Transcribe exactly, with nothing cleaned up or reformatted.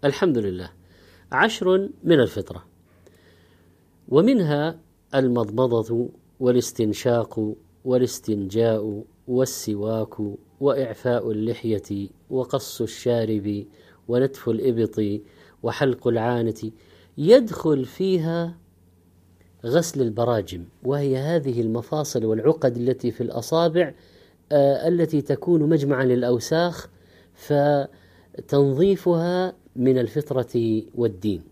الحمد لله. عشر من الفطرة، ومنها المضمضة والاستنشاق والاستنجاء والسواك وإعفاء اللحية وقص الشارب ونتف الإبط وحلق العانة. يدخل فيها غسل البراجم، وهي هذه المفاصل والعقد التي في الأصابع آه التي تكون مجمعا للأوساخ، فتنظيفها من الفطرة والدين.